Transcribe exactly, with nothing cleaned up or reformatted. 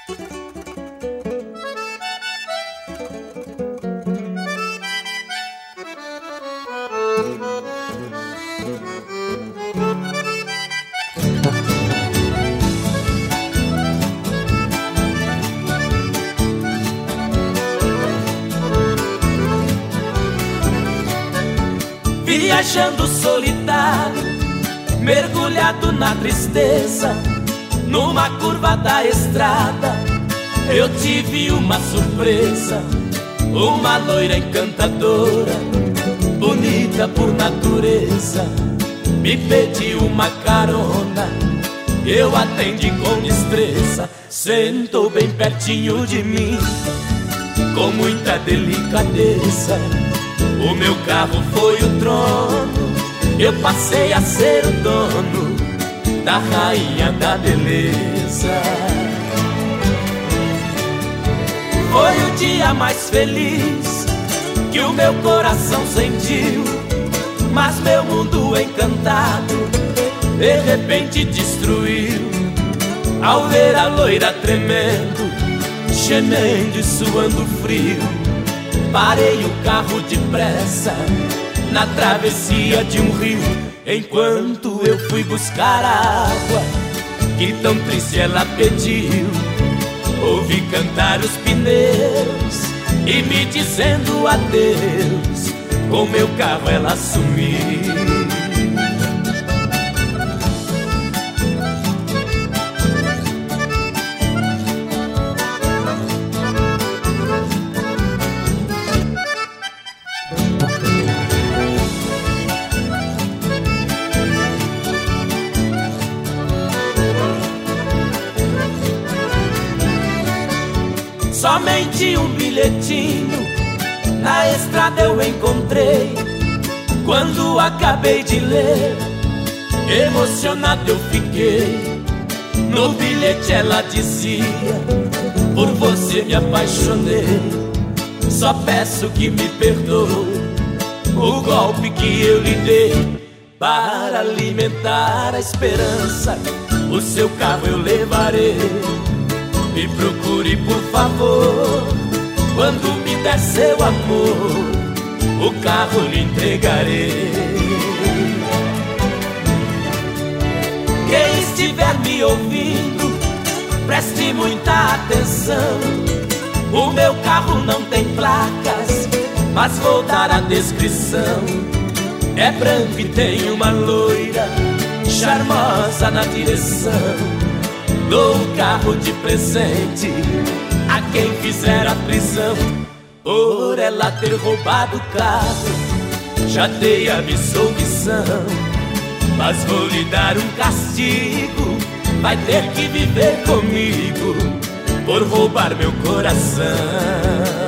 Viajando solitário, mergulhado na tristeza, numa curva da estrada, eu tive uma surpresa. Uma loira encantadora, bonita por natureza, me pediu uma carona, eu atendi com destreza. Sentou bem pertinho de mim, com muita delicadeza. O meu carro foi o trono, eu passei a ser o dono da rainha da beleza. Foi o dia mais feliz que o meu coração sentiu, mas meu mundo encantado de repente destruiu, ao ver a loira tremendo, gemendo e suando frio. Parei o carro depressa na travessia de um rio, enquanto eu fui buscar a água que tão triste ela pediu. Ouvi cantar os pneus e me dizendo adeus, com meu carro ela sumiu. Somente um bilhetinho na estrada eu encontrei. Quando acabei de ler, emocionado eu fiquei. No bilhete ela dizia: por você me apaixonei, só peço que me perdoe o golpe que eu lhe dei. Para alimentar a esperança, o seu carro eu levarei. Me procure por favor, quando me der seu amor, o carro lhe entregarei. Quem estiver me ouvindo, preste muita atenção. O meu carro não tem placas, mas vou dar a descrição. É branco e tem uma loira charmosa na direção. Dou o carro de presente a quem fizer a prisão, por ela ter roubado o carro. Já dei a missão, mas vou lhe dar um castigo. Vai ter que viver comigo por roubar meu coração.